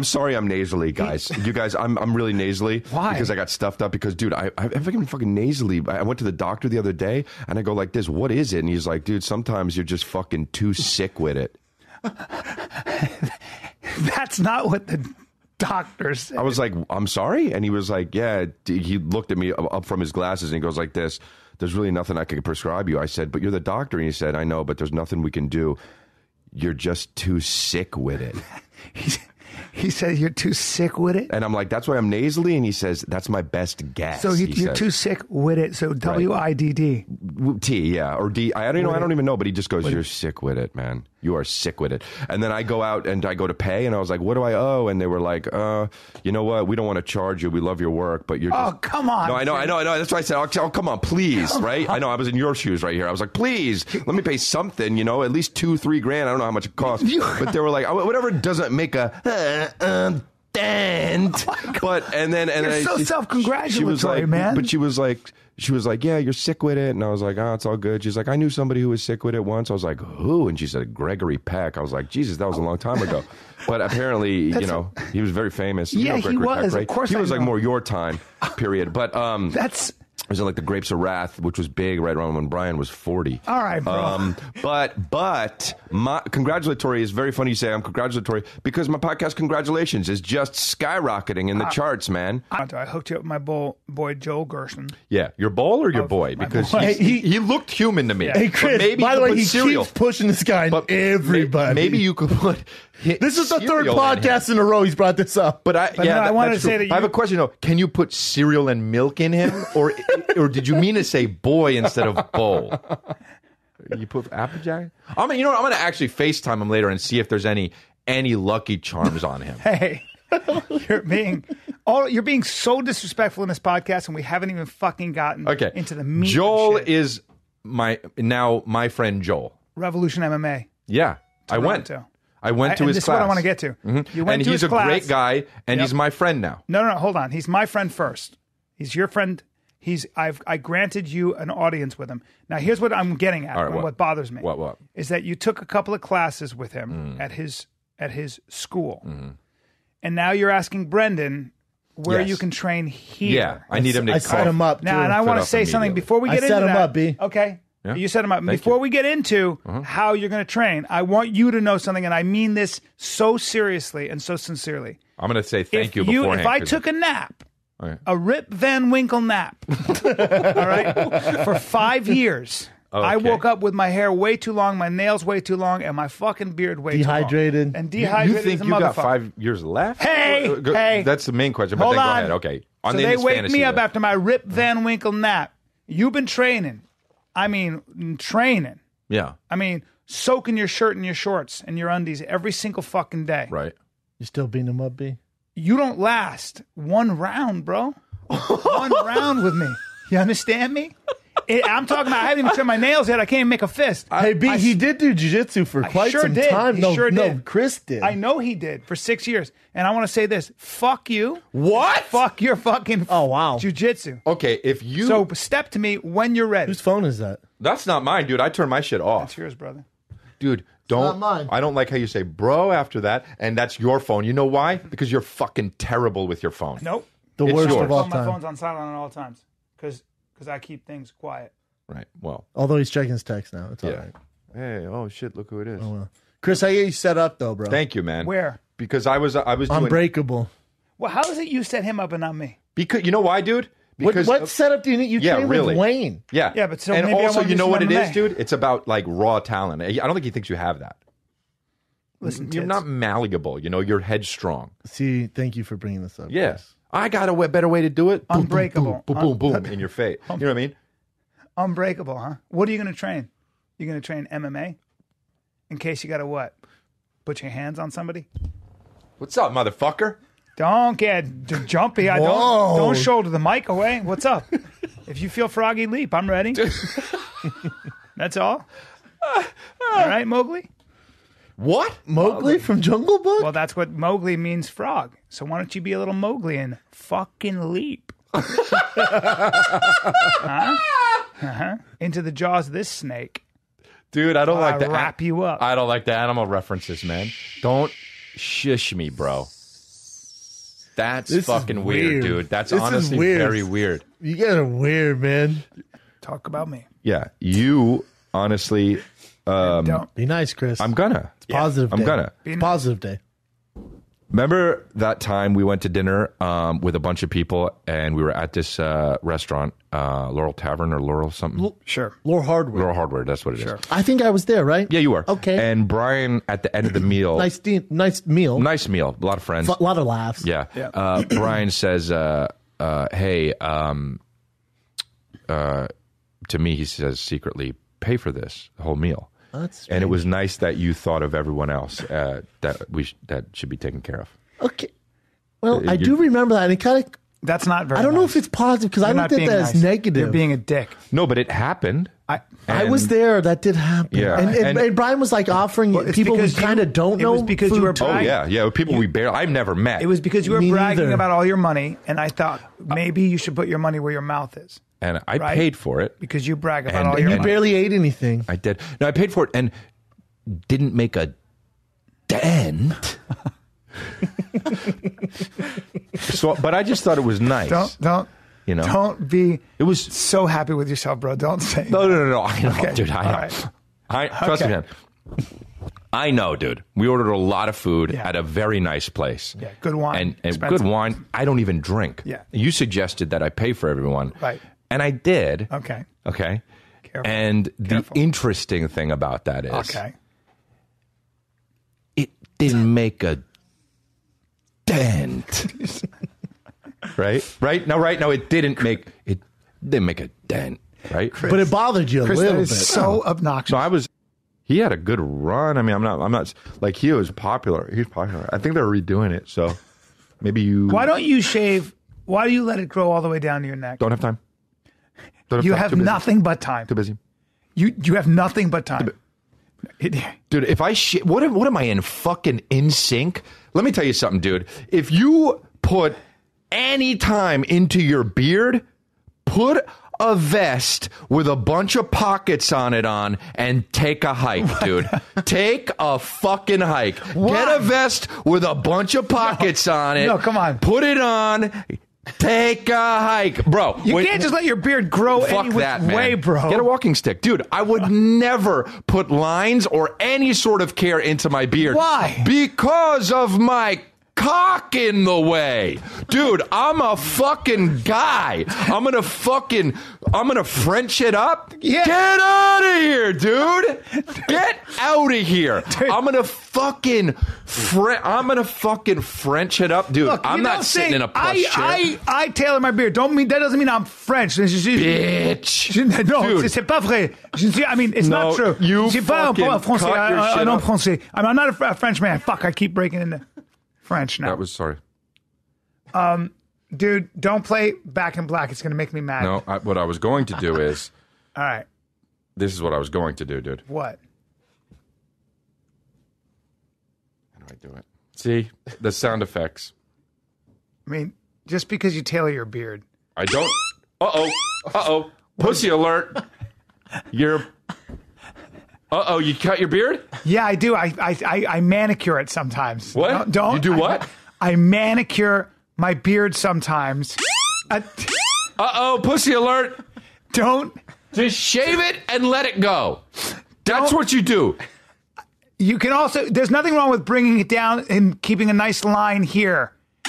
sorry I'm nasally, guys. You guys, I'm really nasally. Why? Because I got stuffed up. Because, dude, I'm fucking nasally. I went to the doctor the other day, and I go like this, what is it? And he's like, dude, sometimes you're just fucking too sick with it. That's not what the doctor said. I was like, I'm sorry? And he was like, yeah. He looked at me up from his glasses, and he goes like this, there's really nothing I can prescribe you. I said, but you're the doctor. And he said, I know, but there's nothing we can do. You're just too sick with it. He said, you're too sick with it? And I'm like, that's why I'm nasally? And he says, that's my best guess. So you're too sick with it. So W-I-D-D. T, yeah. Or D. I don't even know, but he just goes, you're sick with it, man. You are sick with it. And then I go out and I go to pay, and I was like, what do I owe? And they were like, you know what? We don't want to charge you. We love your work, but you're just... Oh, come on. No, I know. That's why I said, oh, come on, please, right? I know, I was in your shoes right here. I was like, please, let me pay something, at least $2-3 grand. I don't know how much it costs. But they were like, whatever doesn't make a... dent. You're so self-congratulatory, man. But she was like, yeah, you're sick with it. And I was like, oh, it's all good. She's like, I knew somebody who was sick with it once. I was like, who? And she said, Gregory Peck. I was like, Jesus, that was a long time ago. But apparently, he was very famous. Yeah, Gregory he was. Peck, right? Of course, he was like more your time period. But that's. It was in like the Grapes of Wrath, which was big right around when Brian was 40. All right, bro. But my congratulatory is very funny you say I'm congratulatory because my podcast Congratulations is just skyrocketing in the charts, man. I hooked you up with my boy Joel Gerson. Yeah, your bowl or your boy? Because he looked human to me. Hey, Chris, maybe by the way, he cereal. keeps pushing this guy and everybody. Maybe you could put... This is the third podcast in a row he's brought this up. But I wanted to say that I have a question though. Can you put cereal and milk in him, or did you mean to say boy instead of bowl? You put Applejack? I'm going to actually FaceTime him later and see if there's any Lucky Charms on him. Hey, you're being so disrespectful in this podcast, and we haven't even fucking gotten into the meat. Joel is my friend Joel. Revolution MMA. Yeah, Toronto. I went to his class. This is what I want to get to. Mm-hmm. You went and to he's his a class. great guy, and he's my friend now. No, hold on. He's my friend first. He's your friend. I granted you an audience with him. Now, here's what I'm getting at. Right, what bothers me. What? Is that you took a couple of classes with him at his school, and now you're asking Brendan where you can train here. Yeah, I need him to. I set him up. Now, and I want to say something before we get into that. I set him up, B. Okay. Yeah. You set him up. Before we get into how you're going to train, I want you to know something, and I mean this so seriously and so sincerely. I'm going to say thank you beforehand. If I took a nap, a Rip Van Winkle nap, all right, for 5 years, I woke up with my hair way too long, my nails way too long, and my fucking beard way dehydrated. too long. And dehydrated. You think you got 5 years left? Hey, that's the main question. But hold then on. go ahead. Okay. So they wake me up after my Rip Van Winkle nap. You've been training. I mean, training. Yeah. I mean, soaking your shirt and your shorts and your undies every single fucking day. Right. You still beating him up, B? You don't last one round, bro. One round with me. You understand me? I'm talking about I haven't even trimmed my nails yet. I can't even make a fist. Hey, B, he did do jiu-jitsu for quite some time. No, Chris did. I know he did for 6 years. And I want to say this. Fuck you. What? Fuck your fucking jiu-jitsu. Okay, if you... So step to me when you're ready. Whose phone is that? That's not mine, dude. I turn my shit off. That's yours, brother. Dude, not mine. I don't like how you say bro after that, and that's your phone. You know why? Because you're fucking terrible with your phone. Nope. The worst of all My time. phone's on silent at all times because I keep things quiet. Right. Well. Although he's checking his text now. It's all right. Hey, oh shit, look who it is. Oh, well. Chris, how you set up though, bro? Thank you, man. Where? Because I was doing Unbreakable. Well, how is it you set him up and not me? Because you know why, dude? Because what setup do you need? You train with Wayne. Yeah. Yeah, but so and maybe I also, wanna you do know some what it MMA. is, dude? It's about like raw talent. I don't think he thinks you have that. Listen, you're tits. not malleable. You know, you're headstrong. See, thank you for bringing this up. Yes. I got a better way to do it. Boom, Unbreakable. Boom, boom, boom, boom in your face. You know what I mean? Unbreakable, huh? What are you going to train? You're going to train MMA? In case you got to what? Put your hands on somebody? What's up, motherfucker? Don't get jumpy. Don't shoulder the mic away. What's up? If you feel froggy leap, I'm ready. That's all. All right, Mowgli? What? Mowgli from Jungle Book? Well, that's what Mowgli means, frog. So why don't you be a little Mowgli and fucking leap? Into the jaws of this snake. Dude, I don't like that. Wrap you up. I don't like the animal references, man. Don't shush me, bro. That's This is fucking weird, dude. That's honestly very weird. You guys are weird, man. Talk about me. Yeah, you honestly. Don't. Be nice, Chris. I'm gonna. It's positive day. I'm gonna. It's positive day. Remember that time we went to dinner with a bunch of people and we were at this restaurant, Laurel Tavern or Laurel something? Sure. Laurel Hardware. Laurel Hardware, that's what it is. I think I was there, right? Yeah, you were. Okay. And Brian, at the end of the meal, Nice meal. nice meal, a lot of friends. A lot of laughs. Yeah. Brian says, hey, to me, he says secretly, pay for this, the whole meal. That's and it was nice that you thought of everyone else that should be taken care of. Okay. Well, I do remember that. And it kind of. That's not very I don't know nice. if it's positive because I You're looked at not being that as nice. negative. You're being a dick. No, but it happened. I was there. That did happen. Yeah. And Brian was like offering it's people who because kind of don't know. It was because you were food. Oh, bragging. yeah. People we barely, I've never met. It was because you were Me bragging neither. about all your money, and I thought maybe you should put your money where your mouth is. And I Right? paid for it. Because you brag about And- all your And you money. barely ate anything. I did. No, I paid for it and didn't make a dent. But I just thought it was nice. Don't You know? Don't be. It was so happy with yourself, bro. Don't say. no. I know, Okay. dude. I know. All right. Trust me, Okay. man. I know, dude. We ordered a lot of food Yeah. at a very nice place. Yeah, good wine. And Expensive. good wine. I don't even drink. Yeah. You suggested that I pay for everyone. Right. And I did. Okay. Okay. Careful. And Careful. the interesting thing about that is Okay. it didn't make a dent. Right? No, it didn't make a dent, right? But it bothered you a Chris, little that bit. is so obnoxious. So he had a good run. I mean, I'm not like he was popular. He's popular. I think they're redoing it. So maybe you Why don't you shave? Why do you let it grow all the way down to your neck? don't have time. You time. have Too busy. nothing but time. Too busy. You have nothing but time. Dude, if I what am I in fucking in sync? Let me tell you something, dude. If you put any time into your beard, put a vest with a bunch of pockets on it and take a hike, dude. Take a fucking hike. Why? Get a vest with a bunch of pockets on it. No, come on. Put it on. Take a hike, bro. You can't just let your beard grow Fuck any that, man. way, bro. Get a walking stick. Dude, I would never put lines or any sort of care into my beard. Why? Because of my cock in the way. Dude, I'm a fucking guy. I'm gonna French it up. Yeah. Get out of here, dude. Get out of here. Dude. I'm gonna fucking French it up. Dude, Look, I'm you not don't sitting say, in a plush chair. I tailor my beard. That doesn't mean I'm French. Bitch. No, Dude. c'est pas vrai. I mean, it's No, not true. you C'est pas fucking un français. cut your shit Un up. français. I'm not a French man. Fuck, I keep breaking into French now. That was sorry. Dude, don't play Back in Black. It's going to make me mad. No, what I was going to do is, All right. this is what I was going to do, dude. What? How do I do it? See, the sound effects. I mean, just because you tailor your beard. I don't. Uh-oh. Pussy alert. You're. Uh-oh, you cut your beard? Yeah, I do. I manicure it sometimes. What? Don't. You do what? I manicure my beard sometimes. Uh-oh, pussy alert. Don't. Just shave it and let it go. That's Don't- what you do. You can also. There's nothing wrong with bringing it down and keeping a nice line here.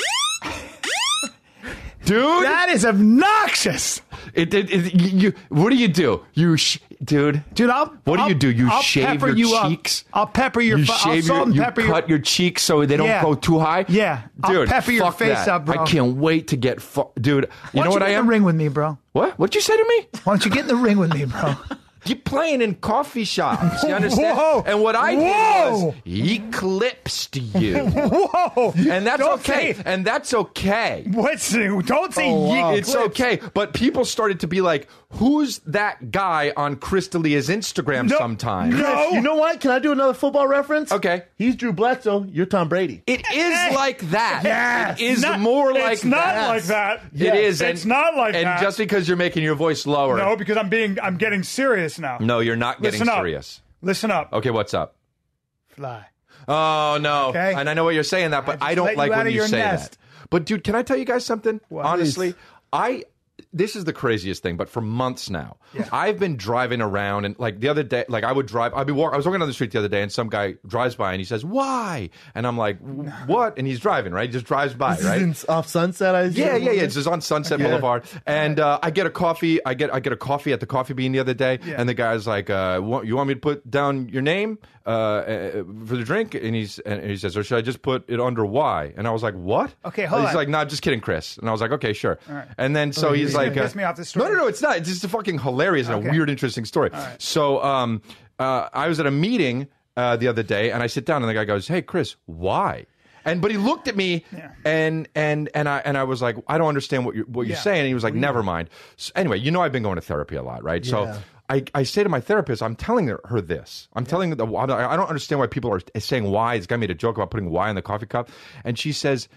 Dude. That is obnoxious. What do you do? Dude, Dude, what do you do? You I'll shave pepper your you up. cheeks? I'll pepper your. I'll salt and you pepper cut your cheeks so they don't Yeah. go too high? Yeah. I'll Dude, pepper your fuck face that. up, bro. I can't wait to get dude, you know what I Get in am? the ring with me, bro. What? What'd you say to me? Why don't you get in the ring with me, bro? You're playing in coffee shops. You understand? Whoa. And what I did Whoa. was eclipsed you. Whoa! And that's Don't okay. say- And that's okay. Don't say wow. It's okay. But people started to be like, who's that guy on Chris D'Elia's Instagram No. sometimes? No. Chris, you know what? Can I do another football reference? Okay. He's Drew Bledsoe. You're Tom Brady. It is like that. Yes. It is Not- more it's like not that. like that. It is. It's not like and that. And just because you're making your voice lower. No, because I'm getting serious now. No, you're not getting Listen up. serious. Listen up. Okay, what's up? Fly. Oh, no. Okay. And I know what you're saying that, but just I don't let like you out when of you your say nest. that. But dude, can I tell you guys something? What? Honestly, this is the craziest thing, but for months now, I've been driving around, and like the other day, like I was walking down the street the other day, and some guy drives by and he says, "Why?" And I'm like, "What?" And he's driving, right? He just drives by, right? Off Sunset, I yeah. It's just on Sunset Boulevard, and I get a coffee. I get a coffee at the Coffee Bean the other day, and the guy's like, "You want me to put down your name for the drink?" And he says, "Or should I just put it under Y?" And I was like, "What?" Okay, hold on. He's like, "No, just kidding, Chris." And I was like, "Okay, sure." Right. And then so he's like, piss me off this story. No, it's not. It's just a fucking hilarious and a weird, interesting story. Right. So I was at a meeting the other day, and I sit down, and the guy goes, "Hey, Chris, why?" But he looked at me, and I was like, "I don't understand what you're saying." And he was like, "Never mind." So anyway, I've been going to therapy a lot, right? Yeah. So I say to my therapist, I'm telling her this. I'm telling her I don't understand why people are saying why. This guy made a joke about putting Y in the coffee cup, and she says.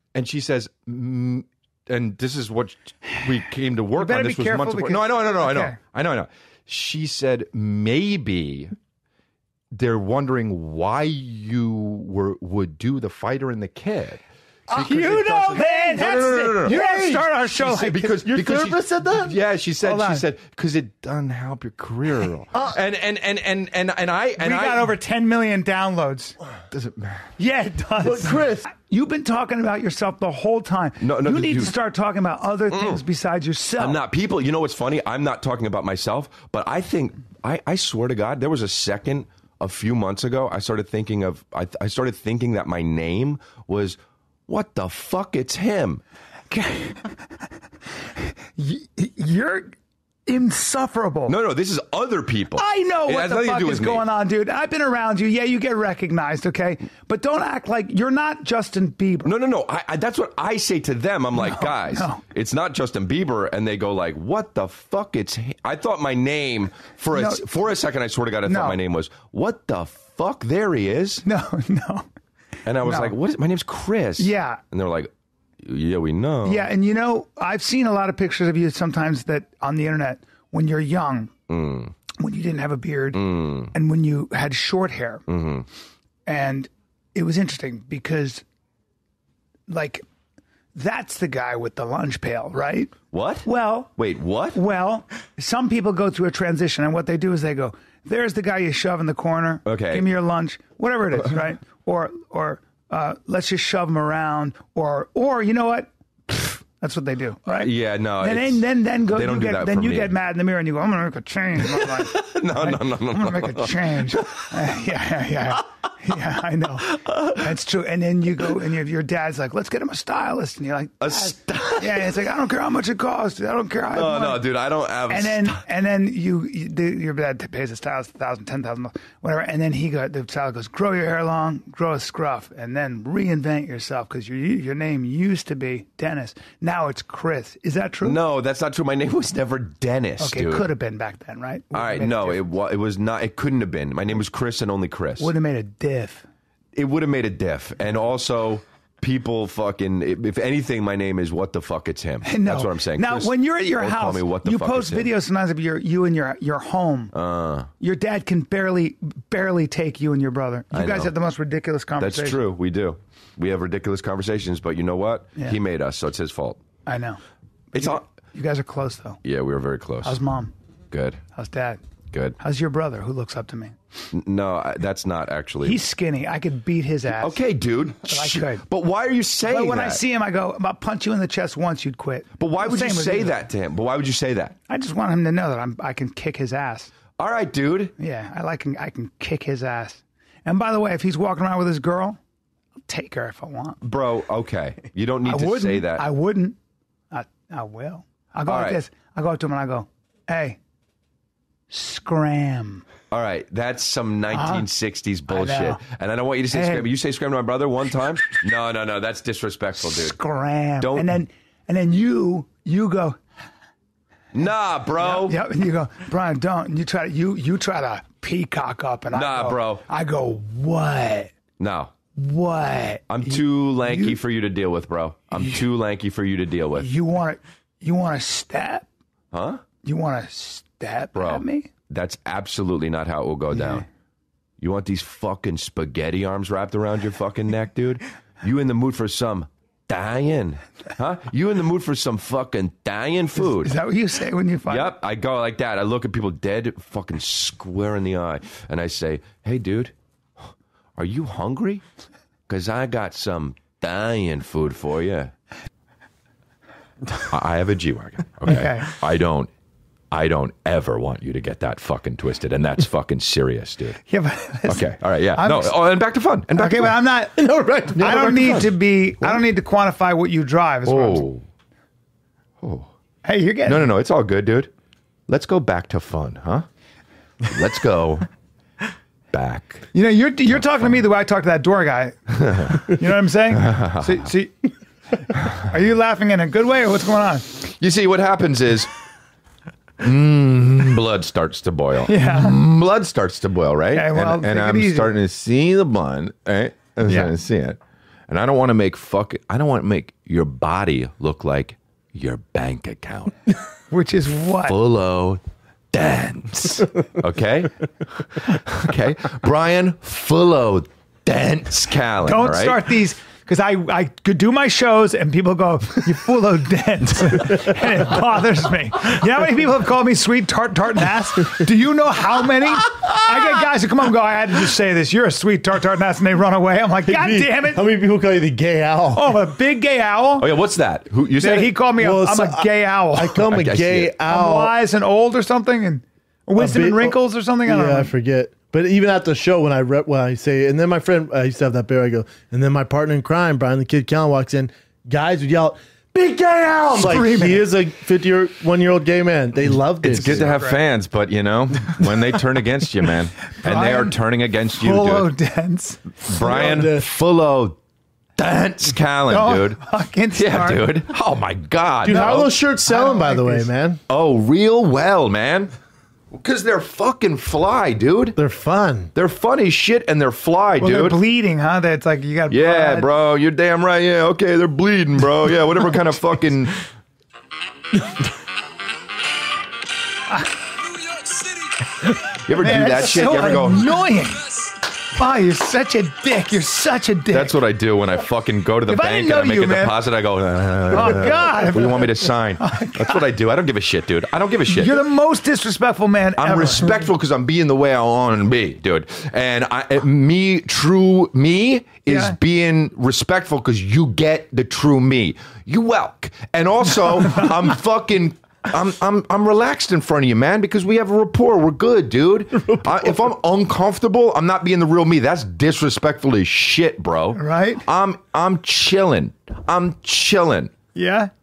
And this is what we came to work on. This was months before. No, I know. She said maybe they're wondering why you would do the fighter and the kid. Man, that's it. You don't start our show like because your therapist said that. Yeah, she said because it doesn't help your career at all. And I got over 10 million downloads. Does it matter? Yeah, it does. But Chris, you've been talking about yourself the whole time. No, you need to start talking about other things besides yourself. I'm not. People, you know what's funny? I'm not talking about myself, but I think I swear to God, there was a second a few months ago. I started thinking that my name was. What the fuck? It's him. You're insufferable. No, this is other people. I know what the fuck is going on, dude. I've been around you. Yeah, you get recognized, okay? But don't act like you're not Justin Bieber. No. That's what I say to them. I'm like, guys, it's not Justin Bieber. And they go like, what the fuck? It's him. I thought my name, for a second, I swear to God, I thought my name was, what the fuck? There he is. No. And I was like, what is my name's Chris. Yeah. And they're like, yeah, we know. Yeah, and I've seen a lot of pictures of you sometimes that on the internet when you're young, when you didn't have a beard, and when you had short hair. Mm-hmm. And it was interesting because, like, that's the guy with the lunch pail, right? What? Well. Wait, what? Well, some people go through a transition, and what they do is they go, there's the guy you shove in the corner. Okay. Give me your lunch. Whatever it is, right? Or let's just shove him around. Or you know what? That's what they do, right? Yeah, no. And then go. They don't do that then for you me. get mad in the mirror and you go, I'm gonna make a change. No. I'm gonna make a change. Yeah, I know. That's true. And then you go and your dad's like, let's get him a stylist, and you're like, yeah. It's like, I don't care how much it costs. I don't care. No, dude, I don't have. And then your dad pays a stylist $1,000, $10,000, whatever. And then the stylist goes, grow your hair long, grow a scruff, and then reinvent yourself because your name used to be Dennis. Now it's Chris. Is that true? No, that's not true. My name was never Dennis. Okay, dude. It could have been back then, right? All right, no, it was not. It couldn't have been. My name was Chris and only Chris. Would have made a diff. It would have made a diff, and also. People fucking, if anything, my name is what the fuck, it's him. No. That's what I'm saying. Now, Chris, when you're at your house, you post videos videos sometimes of you and your home. Your dad can barely take you and your brother. You guys have the most ridiculous conversations. That's true. We do. We have ridiculous conversations, but you know what? Yeah. He made us, so it's his fault. I know. You guys are close, though. Yeah, we were very close. How's mom? Good. How's dad? Good. How's your brother who looks up to me? No, that's not actually. He's skinny. I could beat his ass. Okay, dude. But I could. But why are you saying that? But when I see him, I go, I'll punch you in the chest once, you'd quit. But why would you say that to him? But why would you say that? I just want him to know that I can kick his ass. All right, dude. Yeah, I can kick his ass. And by the way, if he's walking around with his girl, I'll take her if I want. Bro, okay. You don't need to say that. I wouldn't. I will. I'll go like this. I go up to him and I go, hey, scram. All right, that's some 1960s bullshit. And I don't want you to say scram. You say scram to my brother one time? No, that's disrespectful, dude. Scram. Don't. And then you go. Nah, bro. Yep. And you go, Brian, don't. And you try to peacock up, and bro. I go, what? No. What? I'm too lanky for you to deal with, bro. I'm too lanky for you to deal with. You want to step? Huh? You want to step at me? That's absolutely not how it will go down. You want these fucking spaghetti arms wrapped around your fucking neck, dude? You in the mood for some dying? Huh? You in the mood for some fucking dying food? Is that what you say when you fight? Yep, I go like that. I look at people dead, fucking square in the eye, and I say, "Hey, dude, are you hungry? Because I got some dying food for you." I have a G-Wagon. Okay. I don't ever want you to get that fucking twisted, and that's fucking serious, dude. Yeah, but listen, Okay. All right. Yeah. And back to fun. And back okay, to but fun. I'm not. No, right. I don't need to be. I don't need to quantify what you drive. Is what I'm saying. Hey, you're getting. No. It's all good, dude. Let's go back to fun, huh? Let's go back. You know, you're talking to me the way I talk to that door guy. You know what I'm saying? See, are you laughing in a good way or what's going on? You see, what happens is blood starts to boil. Yeah. Blood starts to boil, right? Okay, well, and take it I'm easy. starting to see the blood, right? I'm starting to see it. And I don't want to make your body look like your bank account. Which is what? Full dance. Okay? Okay? Brian Fullo Dance Callen. Don't all right? start these because I could do my shows and people go, "You full of dents," and it bothers me. You know how many people have called me sweet tart ass? Do you know how many? I get guys who come up and go, "I had to just say this. You're a sweet tart ass," and they run away. I'm like, God damn it! How many people call you the gay owl? Oh, a big gay owl. Oh, yeah, what's that? Who you said? He called me. Well, I'm a gay owl. I call him a I see gay it. I'm owl. wise and old or something, or wisdom and wrinkles or something. I don't know. I forget. But even at the show, when I say, and then my friend, I used to have that bear. I go, and then my partner in crime, Brian the Kid Callen, walks in. Guys would yell, "Big gay owl!" I'm like, Screaming. he is a 51-year-old gay man. They love this. It's good to have fans, but you know, when they turn against you, man, and they are Brian turning against you, Full dude. of dents. Brian Fullo Dance Callen, Don't dude. fucking Yeah, start. dude. Oh my God. Dude, how are no. those shirts selling, by like the way, this. man? Oh, real well, man. Because they're fucking fly, dude. They're fun. They're funny shit and they're fly, Well, they're dude. bleeding, huh? That's like you got. Yeah, blood. bro. You're damn right. Yeah, okay, they're bleeding, bro. Yeah, whatever kind of fucking. You ever Man, do that that's shit? so You ever go? annoying. Wow, you're such a dick. You're such a dick. That's what I do when I fucking go to the If I bank didn't and I know make you, a man. deposit. I go, Oh God. what do you want me to sign? That's what I do. I don't give a shit, dude. I don't give a shit. You're the most disrespectful man I'm ever. respectful because I'm being the way I want to be, dude. And true me is Yeah. being respectful because you get the true me. You welk. And also, I'm relaxed in front of you, man, because we have a rapport. We're good, dude. If I'm uncomfortable, I'm not being the real me. That's disrespectful as shit, bro. Right? I'm chilling. I'm chilling. Yeah.